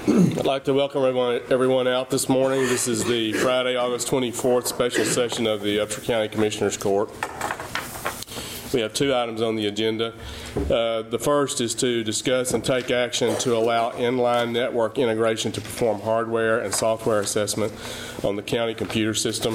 I'd like to welcome everyone out this morning. This is the Friday, August 24th special session of the Upshur County Commissioners Court. We have two items on the agenda. The first is to discuss and take action to allow inline network integration to perform hardware and software assessment on the county computer system.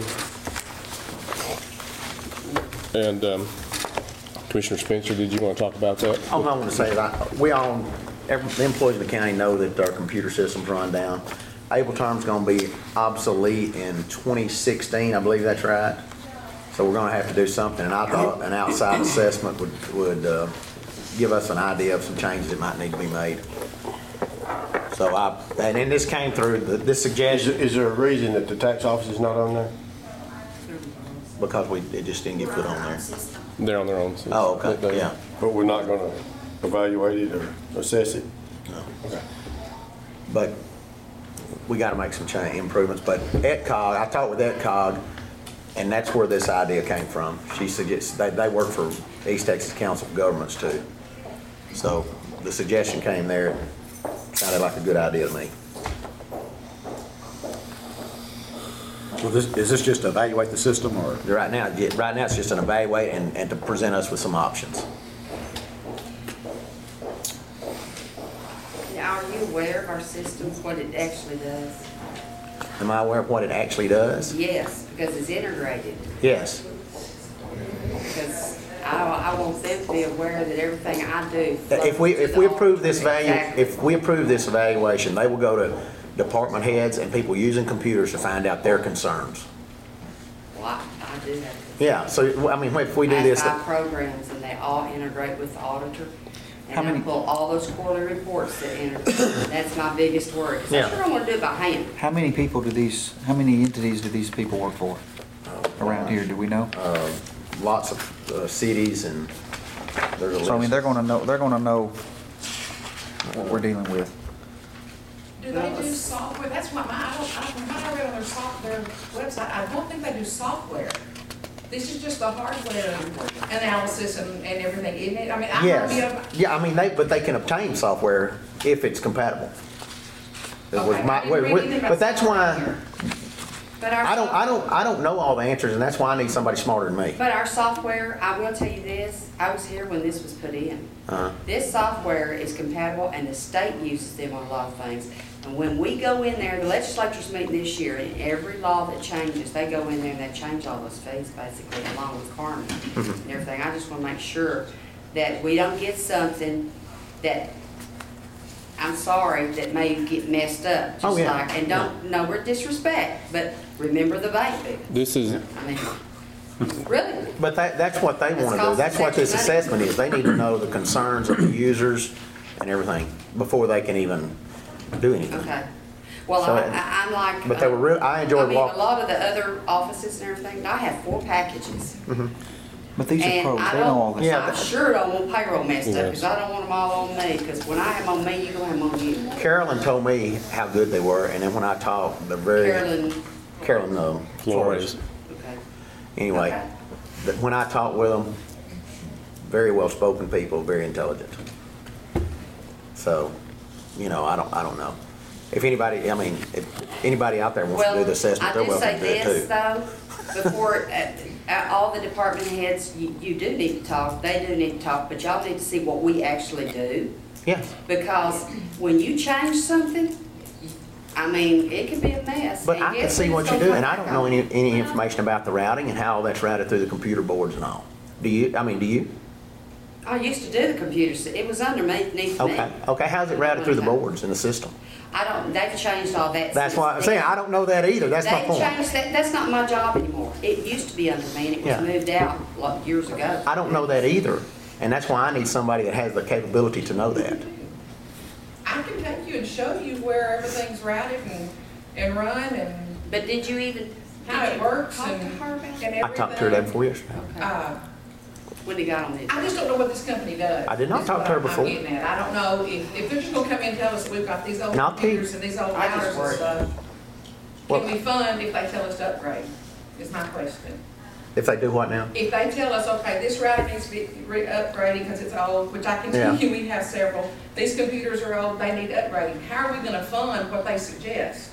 And Commissioner Spencer, did you want to talk about that? All I want to say is the employees of the county know that our computer system's run down. Ableterm's going to be obsolete in 2016, I believe that's right. So we're going to have to do something, and I thought an outside assessment would give us an idea of some changes that might need to be made. So and then this came through, this suggestion. Is there a reason that the tax office is not on there? Because it just didn't get put on there. They're on their own system. Oh, okay, yeah. But we're not going to evaluate it or assess it? No. Okay. But we got to make some improvements. But ETCOG, I talked with ETCOG, and that's where this idea came from. She suggests they work for East Texas Council of Governments too. So the suggestion came there. It sounded like a good idea to me. So is this just to evaluate the system, or? Right now it's just an evaluate and to present us with some options. Now, are you aware of our systems, what it actually does? Am I aware of what it actually does? Yes, because it's integrated. Yes. Because I want them to be aware that everything I do. If we approve this evaluation, they will go to department heads and people using computers to find out their concerns. Well, I do have. Yeah, so I mean, if we do this, I have 5 programs and they all integrate with the auditor. And I pull all those quarterly reports that integrate. That's my biggest worry. Because I sure don't want to do it by hand. How many entities do these people work for around here? Do we know? lots of cities, and there's a list. So I mean, they're going to know. They're going to know what we're dealing with. Do they do software? That's what from what I read on their website, I don't think they do software. This is just the hardware analysis and everything, isn't it? I mean, yeah, I mean, but they can obtain software if it's compatible. But that's why I don't know all the answers, and that's why I need somebody smarter than me. But our software, I will tell you this, I was here when this was put in. This software is compatible, and the state uses them on a lot of things. And when we go in there, the legislature's meeting this year, and every law that changes, they go in there and they change all those fees, basically, along with Carmen and everything. I just want to make sure that we don't get something that, I'm sorry, that may get messed up. Just and no disrespect, but remember the baby. This is. I mean, really. But that's what they want to do. That's what this assessment is. They need to know the concerns of the users and everything before they can even do anything. Okay. Well, so I'm like. But they were real. I enjoyed walking. A lot of the other offices and everything. I have 4 packages. But these are pros. They know all this. Yeah, I sure don't want payroll messed up because I don't want them all on me. Because when I have them on me, you're gonna have them on you. Carolyn told me how good they were, and then when I talked, they're very. Carolyn Flores. Okay. Anyway, when I talked with them, very well spoken people, very intelligent. So, you know, I don't know. If anybody, I mean, if anybody out there wants to do the assessment, they're welcome to do it too. I do say this though, before all the department heads, you do need to talk. They do need to talk, but y'all need to see what we actually do. Yeah. Because when you change something, I mean, it could be a mess. But I can see what you do, and I don't know any information about the routing and how that's routed through the computer boards and all. Do you? I mean, do you? I used to do the computers. It was underneath me. Okay. How's it routed through the boards in the system? They've changed all that. That's why I'm saying I don't know that either. That's my point. Changed that. That's not my job anymore. It used to be under me, and it was moved out years ago. I don't know that either, and that's why I need somebody that has the capability to know that. I can take you and show you where everything's routed and run and. But did you even how it works talk to her about everything? I talked to her day before yesterday. Okay. When they got on this. I just don't know what this company does. I did not talk to her before. I'm getting at. I don't know if they're just going to come in and tell us we've got these old computers and these old routers and stuff. Can we fund if they tell us to upgrade? Is my question. If they do what now? If they tell us, okay, this router needs to be upgraded because it's old, which I can tell Yeah. you we have several, these computers are old, they need upgrading, how are we gonna fund what they suggest?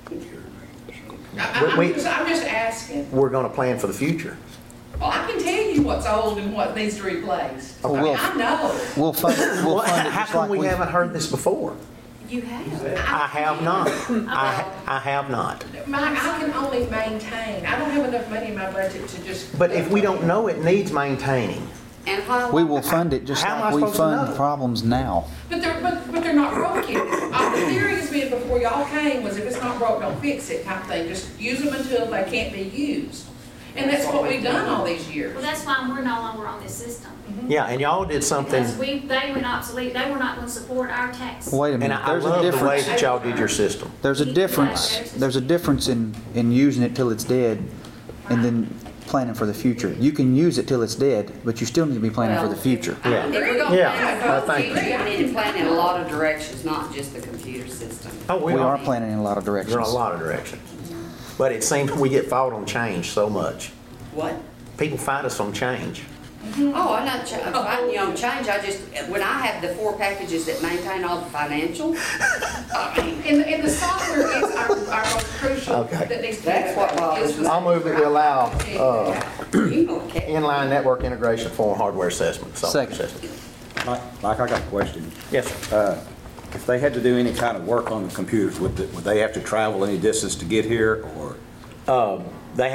I'm just asking. We're gonna plan for the future. Well, I can tell you what's old and what needs to be replaced. Well, we'll- I know. We'll fund it, we'll Well, fund it how just come like we we. haven't heard this before? You have. I have not. I have not. Mike, I can only maintain, I don't have enough money in my budget to just. But if we don't know it needs maintaining, And how? We will fund it just How am I like we supposed to fund know? problems now. But they're not broken. The theory has been before y'all came was if it's not broke, don't fix it type thing. Just use them until they can't be used. And that's what we've done all these years. Well, that's why we're no longer on this system. yeah, and y'all did something, Because they went obsolete, they were not gonna support our tax. Wait a and minute, I there's a love the way difference. that y'all did your system. There's a difference in using it till it's dead and then planning for the future. You can use it till it's dead, but you still need to be planning for the future. Yeah. If we're gonna Yeah, plan for the thank you. future, we need to plan in a lot of directions, not just the computer system. Oh, We are planning in a lot of You're in directions. a lot of directions. But it seems we get fought on change so much. What? People fight us on change. Oh, I'm not fighting you on change, I just, when I have the 4 packages that maintain all the financial, I mean, And the software is our most crucial Okay. that needs to be. That's what bothers me. I'll move that we allow you don't care. inline network integration for hardware assessment, software Second. assessment. Mike, I got a question. Yes, sir. If they had to do any kind of work on the computers, would they have to travel any distance to get here, or, They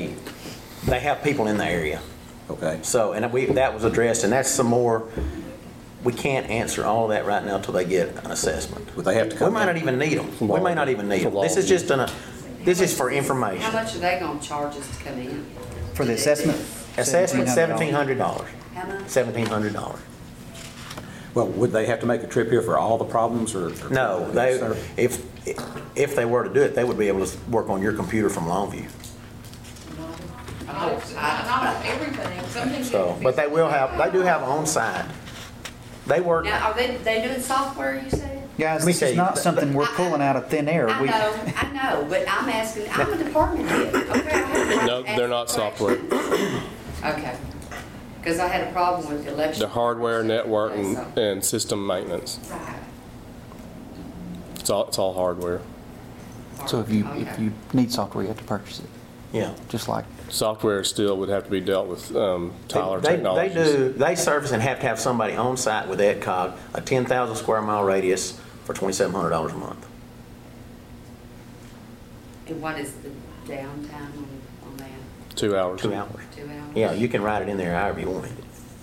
have people in the area. okay? So, and that was addressed, and that's some more, we can't answer all of that right now until they get an assessment. Would they have to We come might in? not even need them. We may not even need them. This is just this is for How information. much are they gonna charge us to come in? For the assessment? Assessment, $1,700. $1,700. How much? $1,700. Well, would they have to make a trip here for all the problems, or? No, if they were to do it, they would be able to work on your computer from Longview. Not everything, some things. So, but they do have on-site. They work, Now, are they doing software, you said? Guys, Let me this tell is you, not something we're pulling out of thin air. I know, but I'm asking, I'm a department head, okay? I have to No, ask they're not questions. software. Okay, because I had a problem with the election. The hardware, network, So- and system maintenance. Right. It's all hardware. So if you Okay. need software, you have to purchase it, yeah. just like. Software still would have to be dealt with Tyler They Technologies. they service and have to have somebody on site with EdCog, a 10,000 square mile radius for $2,700 a month. And what is the downtime on that? 2 hours. 2 hours. 2 hours? Yeah, you can write it in there however you want it.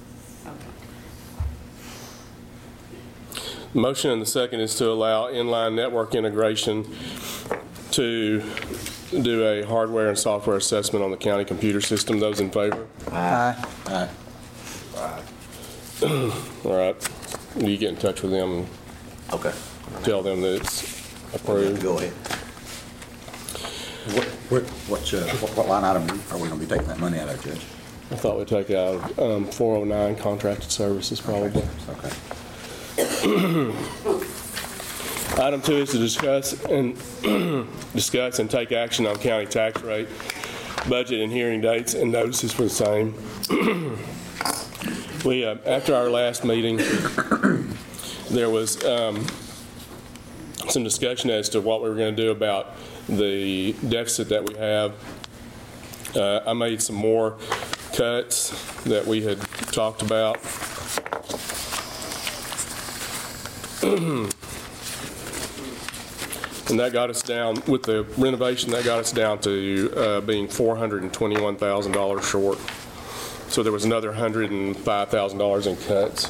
Okay. Motion and the second is to allow inline network integration to do a hardware and software assessment on the county computer system. Those in favor? Aye. All right. You get in touch with them and Okay, tell them that it's approved. go ahead. What line item are we gonna be taking that money out of, Judge? I thought we'd take out 409 contracted services probably. Okay. Item 2 is to discuss and take action on county tax rate, budget and hearing dates and notices for the same. We, after our last meeting, there was some discussion as to what we were going to do about the deficit that we have. I made some more cuts that we had talked about. And that got us down, with the renovation, that got us down to being $421,000 short. So there was another $105,000 in cuts.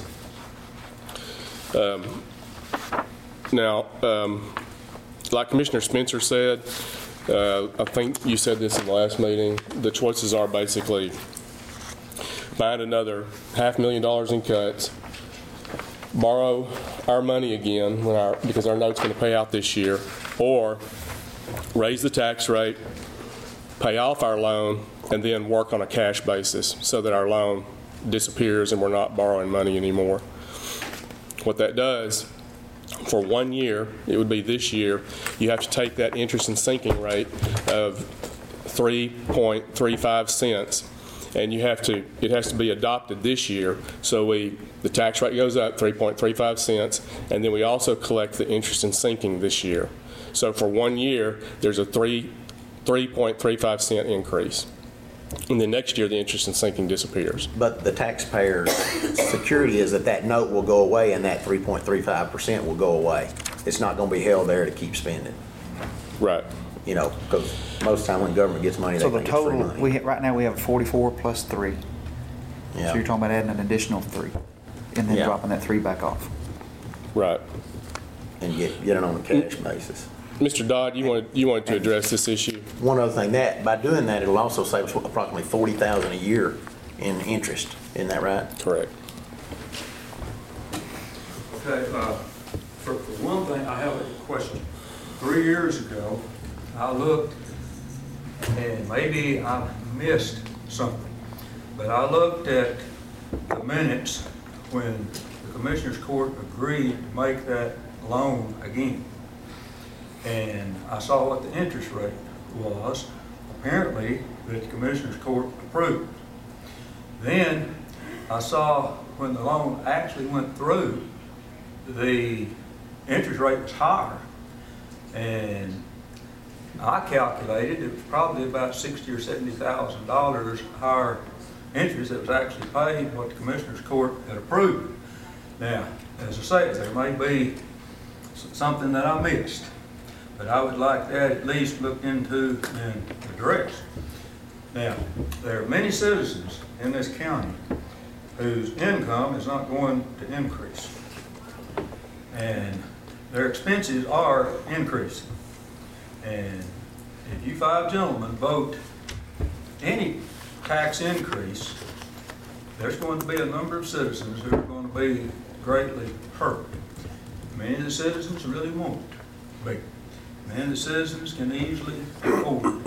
Now, like Commissioner Spencer said, I think you said this in the last meeting, the choices are basically find another $500,000 in cuts, borrow our money again because our note's going to pay out this year, or raise the tax rate, pay off our loan, and then work on a cash basis so that our loan disappears and we're not borrowing money anymore. What that does, for 1 year, it would be this year, you have to take that interest and sinking rate of 3.35 cents and it has to be adopted this year. So the tax rate goes up 3.35 cents, and then we also collect the interest and sinking this year. So for 1 year, there's a 3.35 cent increase. And then next year, the interest and sinking disappears. But the taxpayer's security is that note will go away and that 3.35% will go away. It's not going to be held there to keep spending. Right. You know, because most of the time when government gets money, they So the think it's free total, money. right now we have 44 plus 3. Yeah. So you're talking about adding an additional 3 and then Yeah. dropping that 3 back off. Right. And get it on a cash basis. Mr. Dodd, you wanted to address this issue? One other thing, by doing that, it'll also save us approximately $40,000 a year in interest. Isn't that right? Correct. Okay, for one thing, I have a question. 3 years ago, I looked, and maybe I missed something, but I looked at the minutes when the Commissioners Court agreed to make that loan again. And I saw what the interest rate was, apparently, that the Commissioners Court approved. Then I saw when the loan actually went through, the interest rate was higher. And I calculated it was probably about $60,000 or $70,000 higher interest that was actually paid what the Commissioners Court had approved. Now, as I say, there may be something that I missed, but I would like that at least looked into and addressed. Now, there are many citizens in this county whose income is not going to increase, and their expenses are increasing. And if you 5 gentlemen vote any tax increase, there's going to be a number of citizens who are going to be greatly hurt. Many of the citizens really won't be. Many of the citizens can easily afford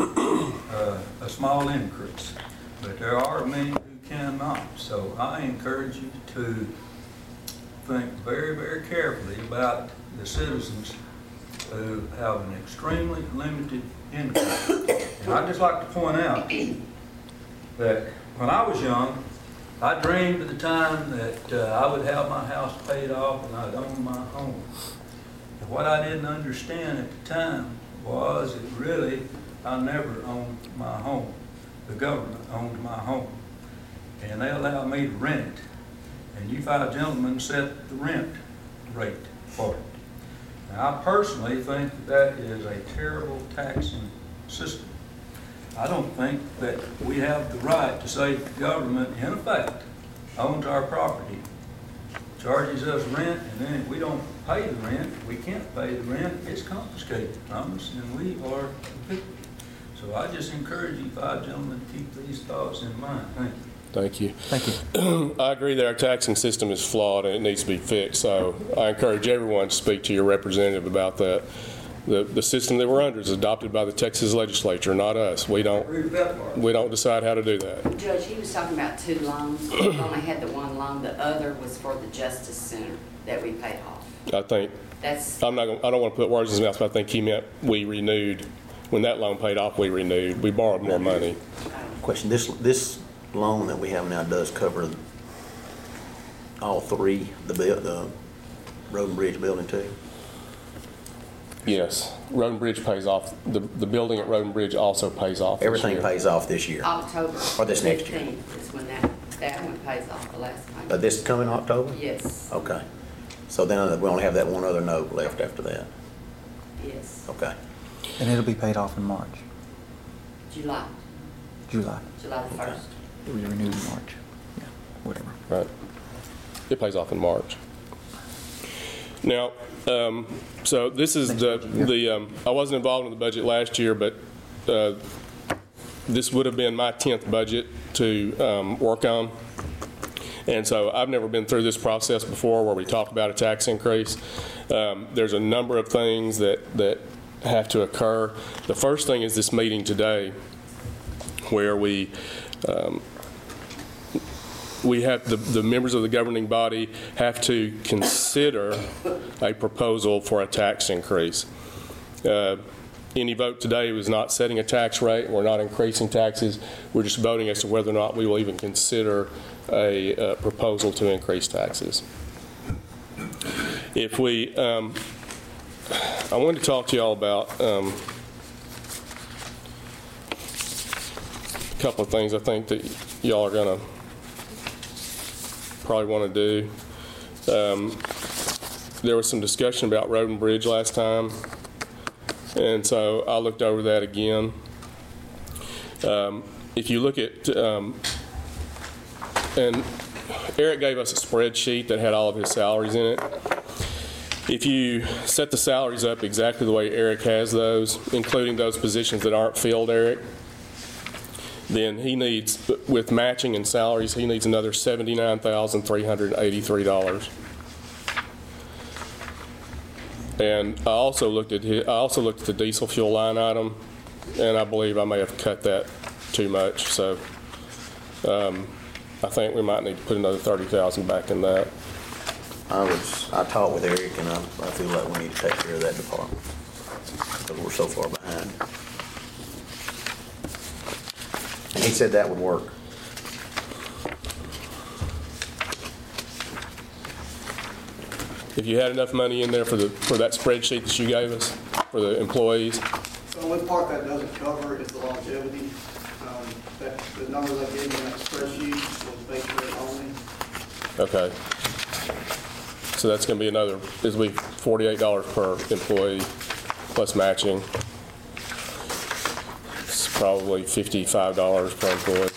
a small increase, but there are many who cannot. So I encourage you to think very, very carefully about the citizens who have an extremely limited income. And I'd just like to point out that when I was young, I dreamed of the time that I would have my house paid off and I'd own my home. And what I didn't understand at the time was that really I never owned my home. The government owned my home. And they allowed me to rent it. And you 5 gentlemen set the rent rate for it. Now, I personally think that is a terrible taxing system. I don't think that we have the right to say that the government, in effect, owns our property, charges us rent, and then if we don't pay the rent, we can't pay the rent, it's confiscated from us, and we are evicted. So I just encourage you 5 gentlemen to keep these thoughts in mind. Thank you. Thank you. Thank you. I agree that our taxing system is flawed and it needs to be fixed. So I encourage everyone to speak to your representative about that. The system that we're under is adopted by the Texas legislature, not us. We don't decide how to do that. Judge, he was talking about 2 loans. We only had the 1 loan. The other was for the Justice Center that we paid off. I think That's, I don't want to put words in his mouth, but I think he meant we renewed. When that loan paid off, we renewed. We borrowed more money. Question, this loan that we have now does cover all 3, the road and bridge building too? Yes. Road and Bridge pays off. The building at Road and Bridge also pays off. Everything pays off this year. October Or this next year. 15th is when that one pays off, the last payment. But this coming October? Yes, Okay. So then we only have that 1 other note left after that. yes. Okay. And it'll be paid off in March, July July. the 1st. It'll be renewed in March. Yeah, whatever. Right. It pays off in March. Now, so this is I wasn't involved in the budget last year, but this would have been my 10th budget to work on. And so I've never been through this process before where we talk about a tax increase. There's a number of things that have to occur. The first thing is this meeting today where we have the members of the governing body have to consider a proposal for a tax increase. In any vote today was not setting a tax rate. We're not increasing taxes. We're just voting as to whether or not we will even consider a proposal to increase taxes. If we, I wanted to talk to y'all about a couple of things I think that y'all are going to probably want to do. There was some discussion about road and bridge last time, and so I looked over that again. If you look at, and Eric gave us a spreadsheet that had all of his salaries in it. If you set the salaries up exactly the way Eric has those, including those positions that aren't filled, Eric, then he needs, with matching and salaries, he needs another $79,383. And I also looked at the diesel fuel line item, and I believe I may have cut that too much. So I think we might need to put another $30,000 back in that. I talked with Eric, and I feel like we need to take care of that department because we're so far behind. And he said that would work. If you had enough money in there for that spreadsheet that you gave us for the employees. The only part that doesn't cover is the longevity. The numbers I gave you in that spreadsheet was base rate only. Okay. So that's going to be another, this will be $48 per employee plus matching. It's probably $55 per employee.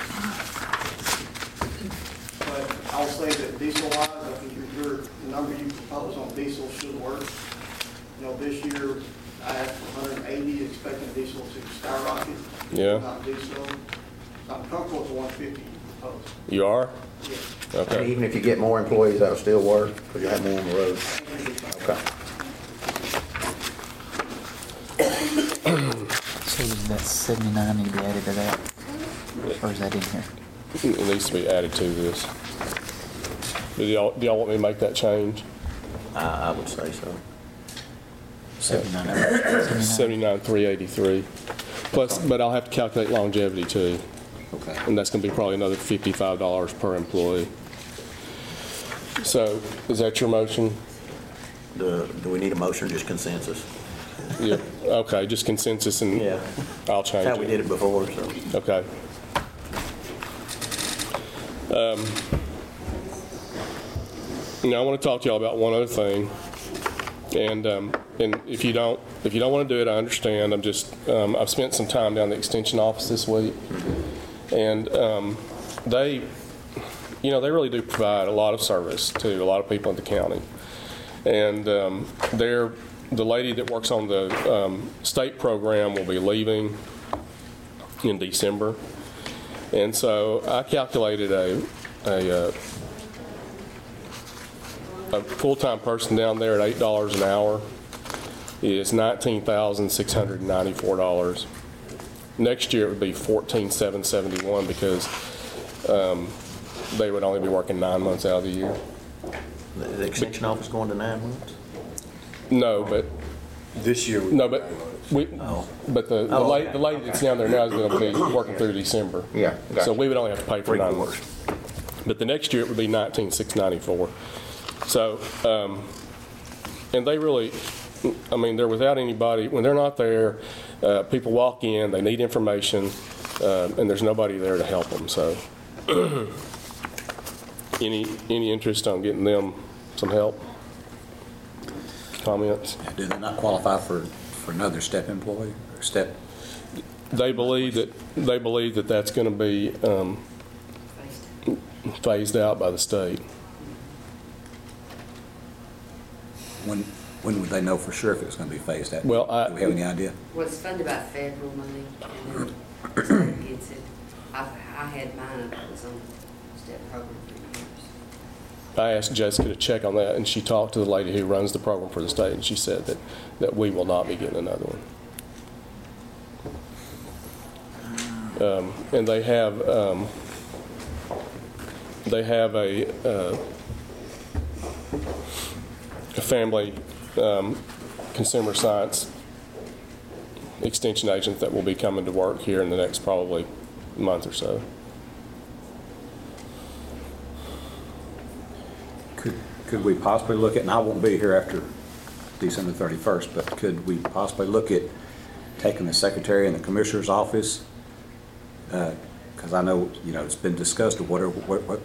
But I'll say that diesel-wise, I think the number you propose on diesel should work. You know, this year I asked for 180, expecting diesel to skyrocket. Yeah. Not diesel. I'm comfortable with the 150 proposed. You are? Yes. And Okay. even if you get more employees, that'll still work because you'll have more on the road. Okay. So does that 79 need to be added to that? Or is that in here? It needs to be added to this. Do y'all want me to make that change? I would say so. 79. 79,383. Plus, but I'll have to calculate longevity too. Okay. And that's going to be probably another $55 per employee. So, is that your motion? Do we need a motion or just consensus? Yeah. Okay, just consensus and Yeah. I'll change That's how we it. did it before, so. Okay. Now I want to talk to y'all about one other thing, and if you don't want to do it, I understand. I've spent some time down the extension office this week, and they really do provide a lot of service to a lot of people in the county, and the lady that works on the state program will be leaving in December, and so I calculated a full-time person down there at $8 an hour is $19,694. Next year it would be $14,771 because they would only be working 9 months out of the year. The extension office going to 9 months? No, but This year, no, but we. Oh. But the lady that's down there now is going to be working through December. Yeah, gotcha. So we would only have to pay for 9 months. But the next year it would be $19,694. So, and they really, I mean, they're without anybody. When they're not there, people walk in, they need information, and there's nobody there to help them. So, any interest on getting them some help? Comments? Do they not qualify for another step employee or step? They believe that that's going to be phased out by the state. When would they know for sure if it was going to be phased out? Well, do we have any idea? Well, it's funded by federal money, and then the state gets it. I had mine, and it was on the step program for years. I asked Jessica to check on that, and she talked to the lady who runs the program for the state, and she said that we will not be getting another one. And they have a family consumer science extension agents that will be coming to work here in the next probably month or so. Could we possibly look at, and I won't be here after December 31st, but could we possibly look at taking the secretary in the commissioner's office? Because I know, it's been discussed of whether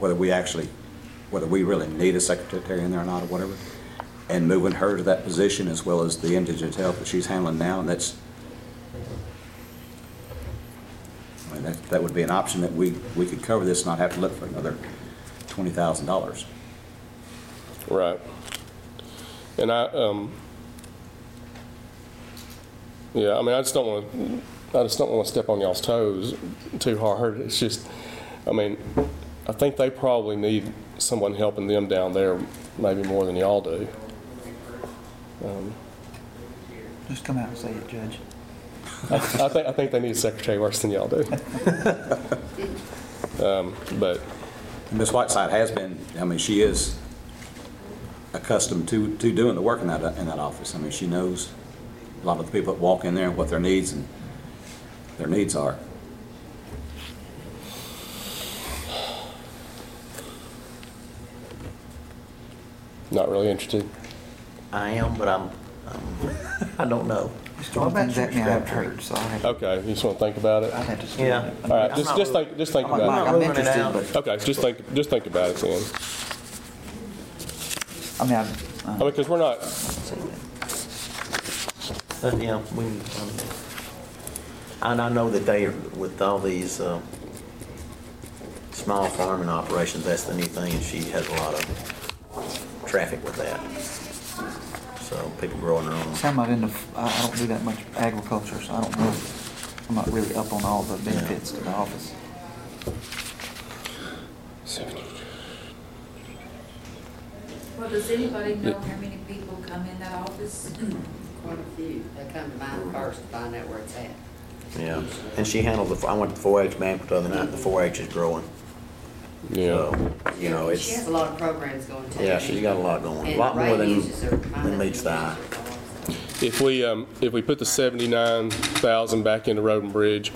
we really need a secretary in there or not or whatever, and moving her to that position as well as the indigent health that she's handling now, and that would be an option that we could cover this and not have to look for another $20,000. Right. And I just don't want to step on y'all's toes too hard. It's just, I think they probably need someone helping them down there maybe more than y'all do. Just come out and say it, Judge. I think they need a secretary worse than y'all do. But Ms. Whiteside has been, she is accustomed to doing the work in that office. She knows a lot of the people that walk in there and what their needs are. not really interested. I am, but I don't know. Well, things that me I haven't heard, so I have Okay, you just want to think about it? I'd have to. Yeah. All right, I'm just not think I'm like, about Mike, it. I'm moving it interested, out. but, Okay, just think about it then. Because we're not. Yeah, and I know that they, with all these small farming operations, that's the new thing, and she has a lot of traffic with that. So people growing their own. see, I'm not into, I don't do that much agriculture, so I don't know. I'm not really up on all the benefits to the office. Well, does anybody know how many people come in that office? Quite a few. They come to mine first to find out where it's at. Yeah, and she handled I went to 4-H banquet the other night, and the 4-H is growing. Yeah. So, it's. She has a lot of programs going too. Yeah, she's got a lot going, a And lot more Ray uses her than meets the eye. If we put the 79,000 back into Road and Bridge,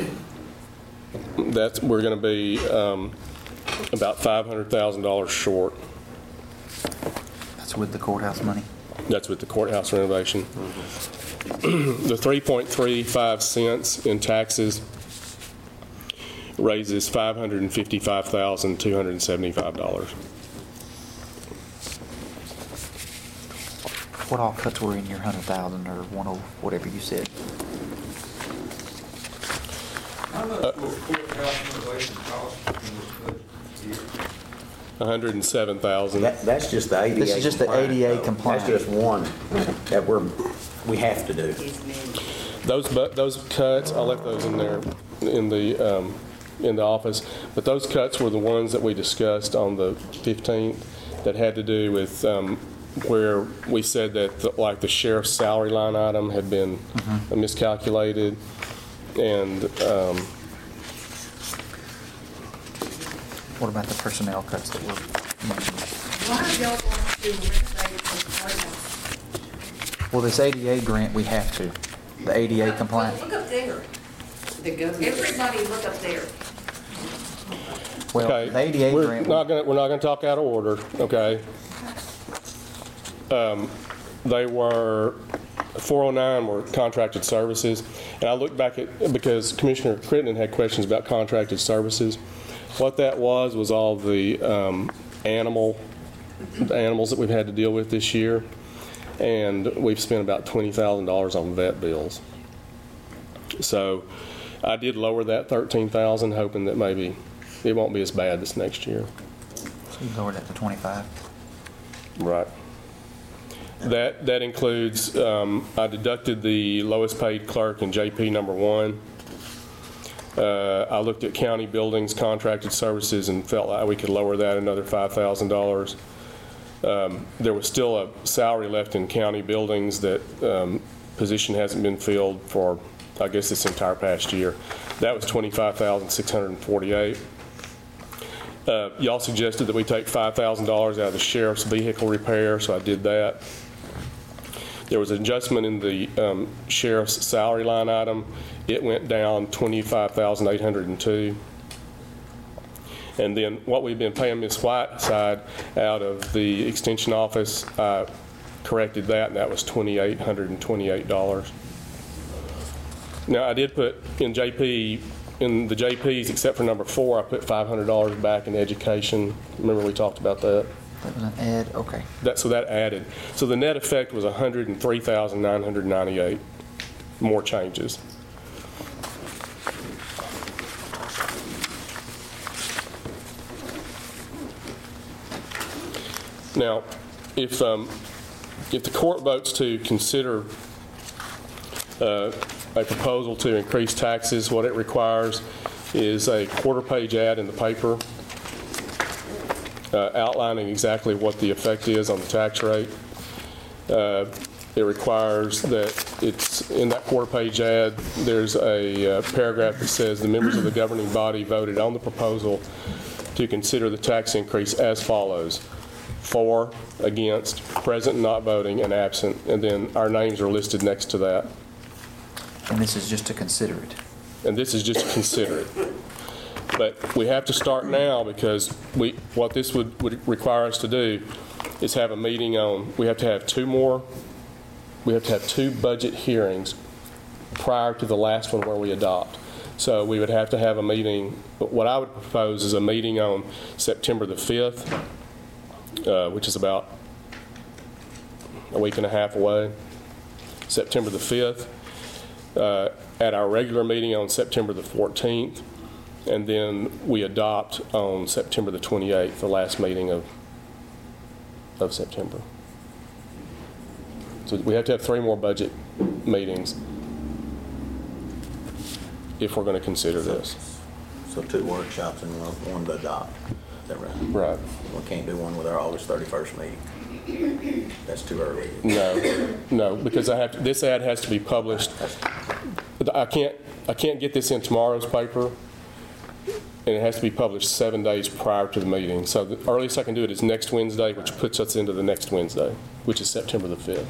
we're going to be about $500,000 short. That's with the courthouse money. That's with the courthouse renovation. The 3.35 cents in taxes raises $555,275. What all cuts were in your 100,000 or whatever you said? How much will courthouse renovation cost in this budget year? $107,000. That's just the ADA. This is just the compliant, ADA though. compliant. That's just one that we have to do. Those cuts, I left those in there in the office, but those cuts were the ones that we discussed on the 15th that had to do with where we said that the sheriff's salary line item had been miscalculated, and What about the personnel cuts that were mentioned? Why are y'all going to renovate the courthouse? Well, this ADA grant, we have to. The ADA compliant. Look up there. The government. Everybody look up there. Well, okay, the ADA we're grant. not going to talk out of order. Okay. They were 409 were contracted services, and I looked back at because Commissioner Crittenden had questions about contracted services. What that was all the animals that we've had to deal with this year, and we've spent about $20,000 on vet bills. So I did lower that $13,000, hoping that maybe it won't be as bad this next year. So you lowered that to 25. Right. That includes, I deducted the lowest paid clerk in JP number 1. I looked at county buildings, contracted services, and felt like we could lower that another $5,000. There was still a salary left in county buildings that position hasn't been filled for, I guess, this entire past year. That was $25,648. Y'all suggested that we take $5,000 out of the sheriff's vehicle repair, so I did that. There was an adjustment in the sheriff's salary line item. It went down $25,802. And then what we've been paying Ms. Whiteside out of the extension office, I corrected that, and that was $2,828. Now, I did put in the JPs, except for number 4, I put $500 back in education. Remember we talked about that? That was an add, okay. So that added. So the net effect was $103,998, more changes. Now, if the court votes to consider a proposal to increase taxes, what it requires is a quarter-page ad in the paper outlining exactly what the effect is on the tax rate. It requires that it's in that quarter-page ad, there's a paragraph that says the members of the governing body voted on the proposal to consider the tax increase as follows: for, against, present, not voting, and absent, and then our names are listed next to that. And this is just to consider it. And this is just to consider it. But we have to start now, because what this would require us to do is have a meeting on, we have to have two budget hearings prior to the last one where we adopt. So we would have to have a meeting, what I would propose is a meeting on September the 5th, which is about a week and a half away, September the 5th, at our regular meeting on September the 14th, and then we adopt on September the 28th, the last meeting of September. So we have to have 3 more budget meetings if we're going to consider this. So 2 workshops and one to adopt. Is that right? Right. We can't do one with our August 31st meeting. That's too early. No, because this ad has to be published. I can't get this in tomorrow's paper, and it has to be published 7 days prior to the meeting. So the earliest I can do it is next Wednesday, which puts us into the next Wednesday, which is September the 5th.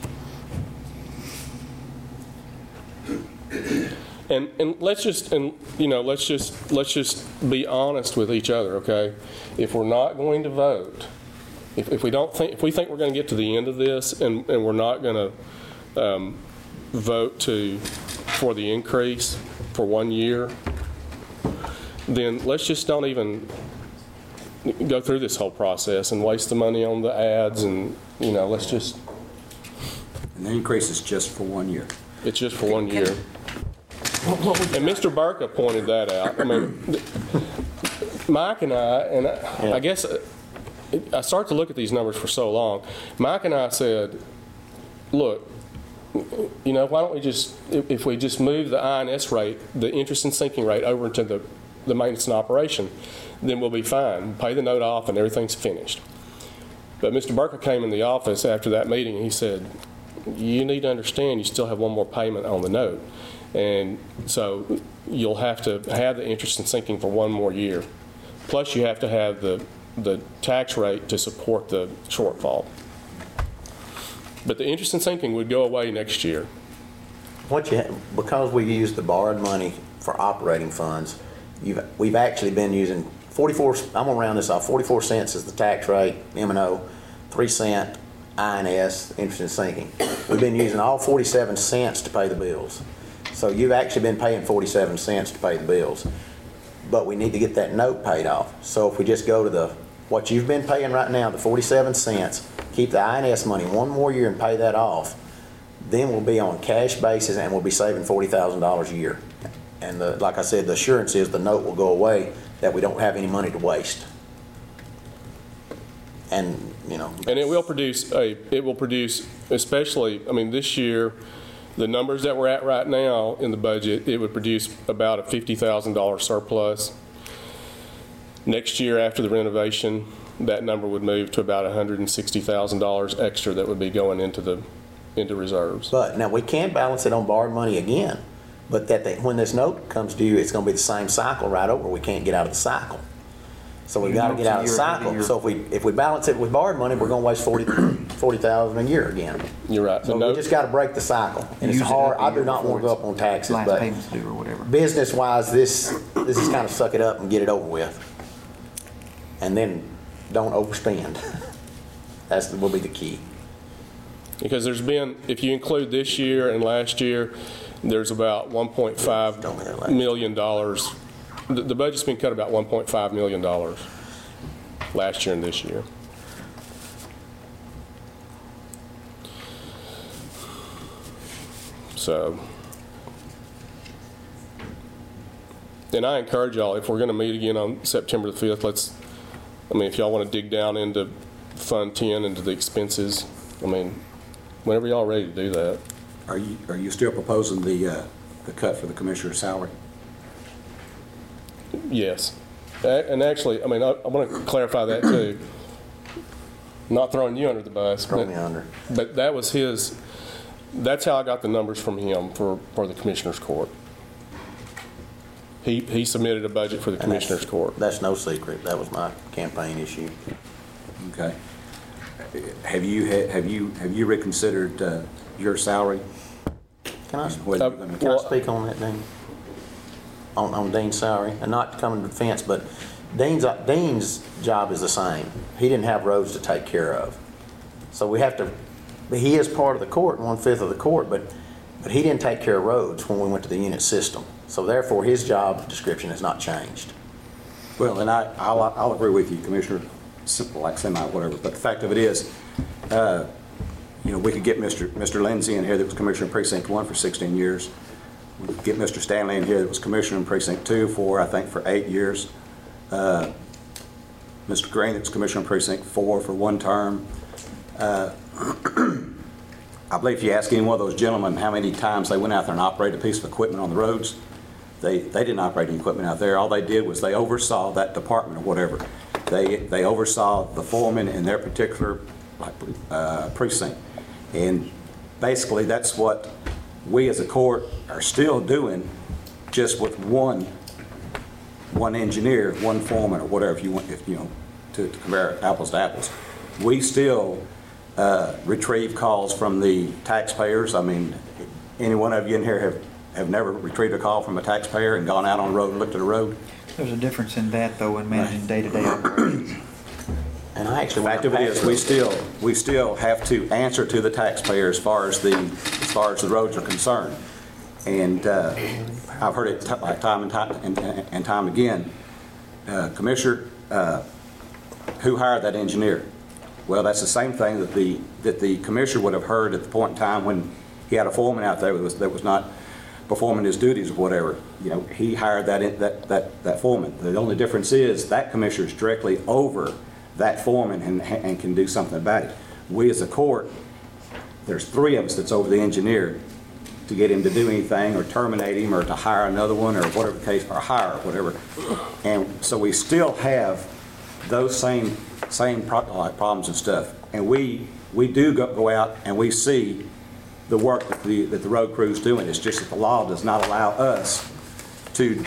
And let's just be honest with each other, okay? If we're not going to vote, if we think we're going to get to the end of this and we're not going to vote for the increase for 1 year, then let's just don't even go through this whole process and waste the money on the ads, and let's just. And the increase is just for 1 year. It's just for 1 year. And Mr. Burka pointed that out. I mean, Mike and I guess I started to look at these numbers for so long. Mike and I said, look, why don't we just, if we just move the INS rate, the interest and sinking rate, over into the maintenance and operation, then we'll be fine. We'll pay the note off and everything's finished. But Mr. Burka came in the office after that meeting and he said, you need to understand you still have 1 more payment on the note. And so you'll have to have the interest and sinking for 1 more year. Plus you have to have the tax rate to support the shortfall. But the interest and sinking would go away next year. Because we use the borrowed money for operating funds, we've actually been using 44, I'm going to round this off, 44 cents is the tax rate, M&O, 3 cent INS, interest and sinking. We've been using all 47 cents to pay the bills. So you've actually been paying 47 cents to pay the bills. But we need to get that note paid off. So if we just go to what you've been paying right now, the 47 cents, keep the INS money 1 more year and pay that off, then we'll be on cash basis and we'll be saving $40,000 a year. And like I said, the assurance is the note will go away, that we don't have any money to waste. And and it will produce especially, I mean, this year, the numbers that we're at right now in the budget, it would produce about a $50,000 surplus. Next year, after the renovation, that number would move to about $160,000 extra that would be going into reserves. But now we can balance it on borrowed money again, but when this note comes due, it's going to be the same cycle right over. We can't get out of the cycle. So we've got to get out of the cycle. So if we balance it with borrowed money, we're going to waste 40,000 a year again. You're right. So But we just got to break the cycle. And it's Use it hard. up I a do year not want to before go up on taxes, last but payments due or whatever. business-wise, this is kind of suck it up and get it over with. And then don't overspend. Will be the key. because there's been, if you include this year and last year, there's about $1.5 million. The budget's been cut about $1.5 million last year and this year. So, and I encourage y'all, if we're going to meet again on September the 5th, if y'all want to dig down into Fund 10, into the expenses, whenever y'all ready to do that. Are you still proposing the cut for the commissioner's salary? Yes. And actually, I want to clarify that too. Not throwing you under the bus. Throw me under. But that was his, that's how I got the numbers from him for the Commissioner's Court. He submitted a budget for the Commissioner's Court. That's no secret. That was my campaign issue. Okay. Have you reconsidered your salary? Can I well, speak on that, Dean? On Dean's salary, and not to come in defense, but Dean's job is the same. He didn't have roads to take care of, so we have to. He is part of the court, 1/5 of the court, but he didn't take care of roads when we went to the unit system. So therefore, his job description has not changed. Well, and I'll agree with you, Commissioner. Simple, like semi, whatever. But the fact of it is, we could get Mr. Lindsay in here that was Commissioner in Precinct 1 for 16 years. We could get Mr. Stanley in here that was Commissioner in Precinct 2 for 8 years. Mr. Green that was Commissioner in Precinct 4 for 1 term. I believe if you ask any one of those gentlemen how many times they went out there and operated a piece of equipment on the roads, they didn't operate any equipment out there. All they did was they oversaw that department or whatever. They oversaw the foreman in their particular precinct. And basically that's what we as a court are still doing, just with one engineer, one foreman, or whatever, to compare apples to apples. We still retrieve calls from the taxpayers. Any one of you in here have never retrieved a call from a taxpayer and gone out on the road and looked at a road? There's a difference in that, though, in managing day-to-day operations. And I actually, the fact of it is, we still have to answer to the taxpayer as far as the roads are concerned. And I've heard it time and time again. Commissioner, who hired that engineer? Well, that's the same thing that the commissioner would have heard at the point in time when he had a foreman out there that was not performing his duties or whatever. He hired that foreman. The only difference is that commissioner is directly over that foreman and can do something about it. We as a court, there's 3 of us that's over the engineer to get him to do anything or terminate him or to hire another one or whatever the case, or hire whatever. And so we still have those same problems and stuff. And we do go out and we see the work that the road crew's doing. It's just that the law does not allow us to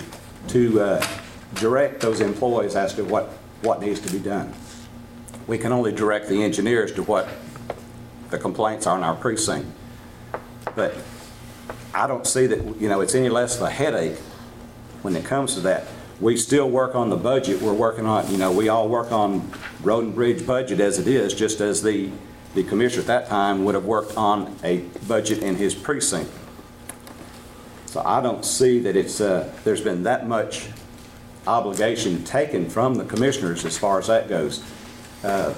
direct those employees as to what needs to be done. We can only direct the engineers to what the complaints are in our precinct. But I don't see that it's any less of a headache when it comes to that. We still work on the budget. We're working on, we all work on road and bridge budget as it is, just as the commissioner at that time would have worked on a budget in his precinct. So I don't see that there's been that much obligation taken from the commissioners as far as that goes. The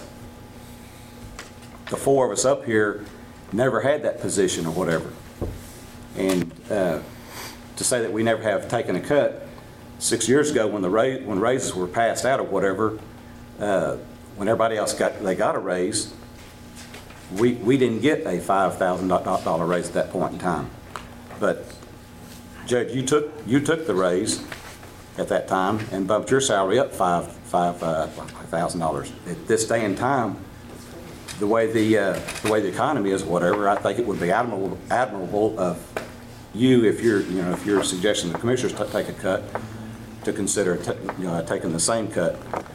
4 of us up here never had that position or whatever. And to say that we never have taken a cut, 6 years ago when when raises were passed out or whatever, when everybody else got a raise, we didn't get a $5,000 raise at that point in time. But Judge, you took the raise at that time and bumped your salary up $5,000. At this day and time, the way the economy is, whatever, I think it would be admirable of you, if you're suggesting the commissioners take a cut, to consider taking the same cut.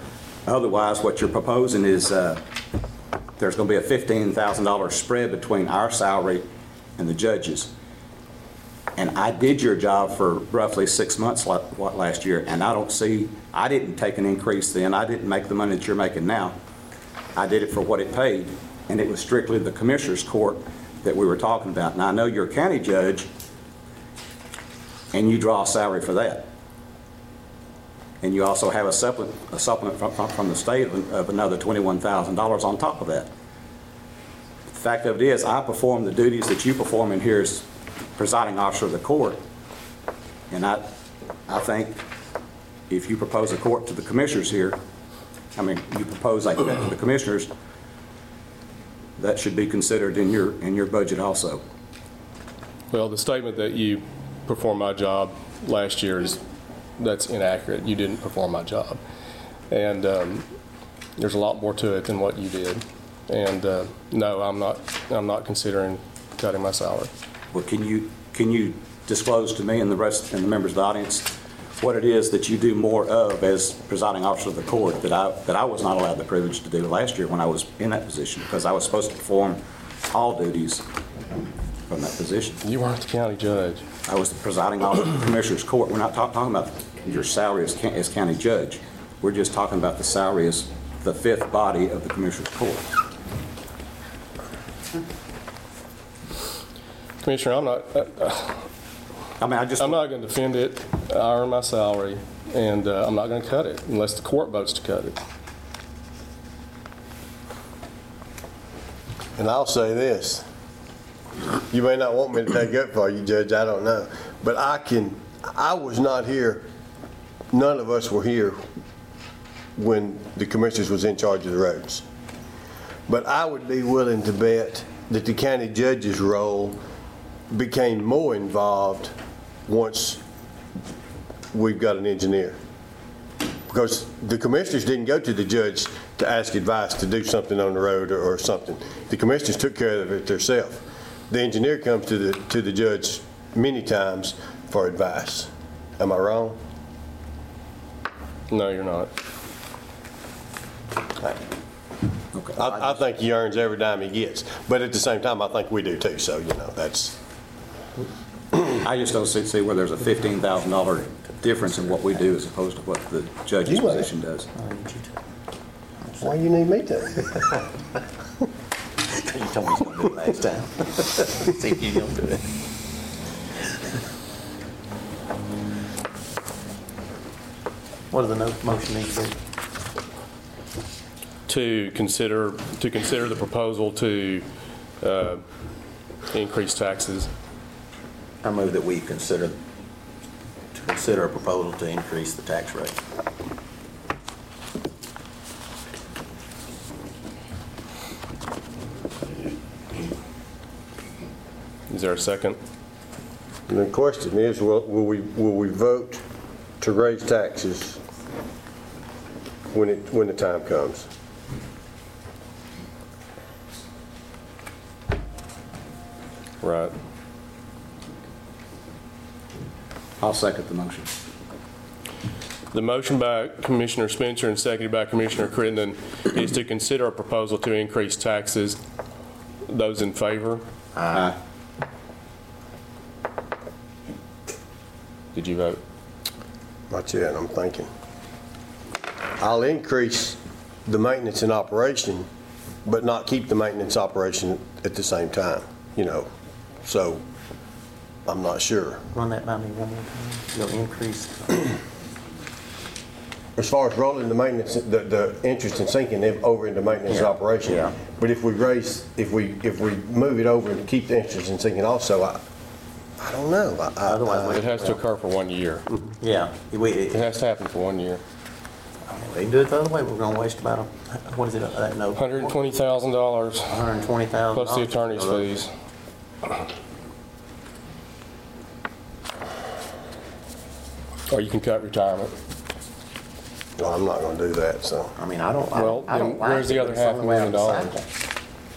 Otherwise, what you're proposing is there's going to be a $15,000 spread between our salary and the judges. And I did your job for roughly 6 months last year, and I didn't take an increase then. I didn't make the money that you're making now. I did it for what it paid, and it was strictly the Commissioner's Court that we were talking about. Now, I know you're a county judge, and you draw a salary for that. And you also have a supplement from the state of another $21,000 on top of that. The fact of it is, I perform the duties that you perform in here as presiding officer of the court. And I think if you propose a court to the commissioners here, you propose a court to the commissioners, that should be considered in your budget also. Well, the statement that you performed my job last year that's inaccurate. You didn't perform my job. And there's a lot more to it than what you did. And no, I'm not considering cutting my salary. Well, can you disclose to me and the rest and the members of the audience what it is that you do more of as presiding officer of the court that I was not allowed the privilege to do last year when I was in that position, because I was supposed to perform all duties from that position. You weren't the county judge. I was the presiding officer of the Commissioner's Court. We're not talking about your salary as county judge. We're just talking about the salary as the fifth body of the Commissioner's Court. Commissioner, I'm not going to defend it. I earn my salary, and I'm not going to cut it unless the court votes to cut it. And I'll say this. You may not want me to take up for you, Judge, I don't know. But I was not here, none of us were here when the commissioners was in charge of the roads. But I would be willing to bet that the county judge's role became more involved once we've got an engineer. Because the commissioners didn't go to the judge to ask advice to do something on the road or something. The commissioners took care of it themselves. The engineer comes to the judge many times for advice. Am I wrong? No, you're not. Okay. I think he earns every dime he gets. But at the same time, I think we do too. So, that's... I just don't see where there's a $15,000 difference in what we do as opposed to what the judge's position does. Why you need me to? You told me you was going to do it last time. See if you don't do it. What does the motion need to be? To consider the proposal to increase taxes. I move that we consider a proposal to increase the tax rate. Is there a second? And the question is, will we vote to raise taxes when the time comes? Right. I'll second the motion. The motion by Commissioner Spencer and seconded by Commissioner Crittenden is to consider a proposal to increase taxes. Those in favor? Aye. Did you vote? Not yet, I'm thinking. I'll increase the maintenance and operation, but not keep the maintenance operation at the same time, So I'm not sure. Run that by me one more time. You'll increase. As far as rolling the maintenance, the interest and sinking them over into maintenance and operation. Yeah. But if we move it over and keep the interest and sinking also, I don't know. Otherwise, It has to occur for 1 year. yeah. It has to happen for 1 year. We can do it the other way. We're going to waste about what is it? That note? $120,000 $120,000 plus the attorney's fees. Or you can cut retirement. Well, I'm not going to do that. So I mean, I don't. Well, I don't then like where's the it, other but it's the only way $500,000? out of the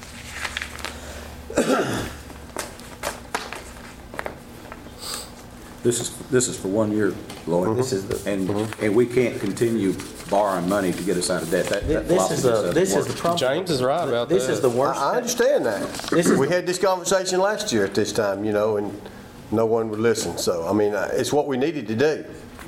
cycle. This is for 1 year, Lloyd. This is the- And we can't continue borrowing money to get us out of debt. That This is philosophy the, doesn't this is work. the problem. James is right about This is that. the worst. I understand This is- that. We had this conversation last year at this time, you know, and no one would listen. So, I mean, it's what we needed to do.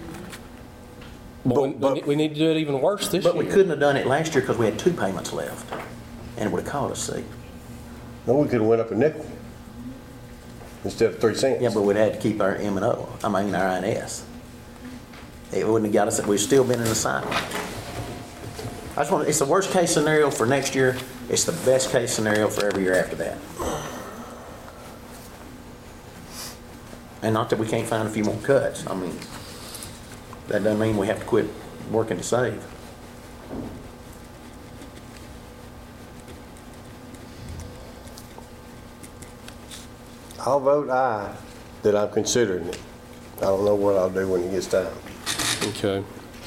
But- We need to do it even worse this year. But we couldn't have done it last year because we had 2 payments left, and it would have cost us, see. No, we could have went up a nickel instead of 3 cents. Yeah, but we'd had to keep our M&O, our INS. It wouldn't have got us, we'd still been in the cycle. I just want, it's the worst case scenario for next year. It's the best case scenario for every year after that. And not that we can't find a few more cuts. I mean, that doesn't mean we have to quit working to save. I'll vote aye that I'm considering it. I don't know what I'll do when it gets time. Okay.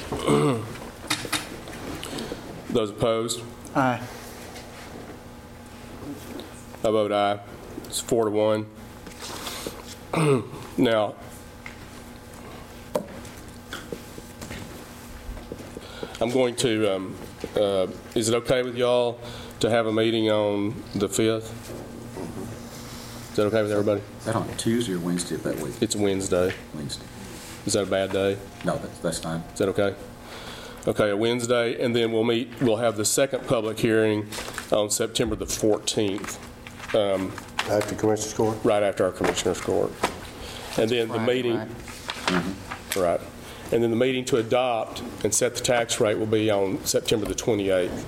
Those opposed? Aye. I vote aye. It's 4-1. Now, I'm going to, is it okay with y'all to have a meeting on the 5th? Is that okay with everybody? Is that on Tuesday or Wednesday of that week? It's Wednesday. Wednesday. Is that a bad day? No, that's fine. Is that okay? Okay, a Wednesday, and then we'll have the second public hearing on September the 14th, After Commissioner's Court? right after our Commissioner's Court. And then the Friday, meeting, right. And then the meeting to adopt and set the tax rate will be on September the 28th.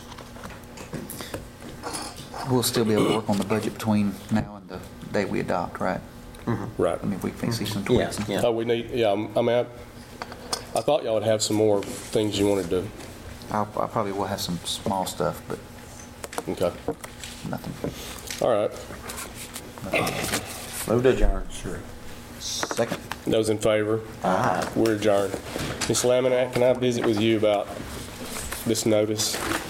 We'll still be able to work on the budget between now and the day we adopt, right? Right. I mean, if we can see some Yeah, tweaks. yeah. Oh, we need, yeah, I mean, I thought y'all would have some more things you wanted to, I probably will have some small stuff, but okay. nothing. All right. Move to adjourn. Sure. Second. Those in favor? Aye. We're adjourned. Ms. Laminack, can I visit with you about this notice?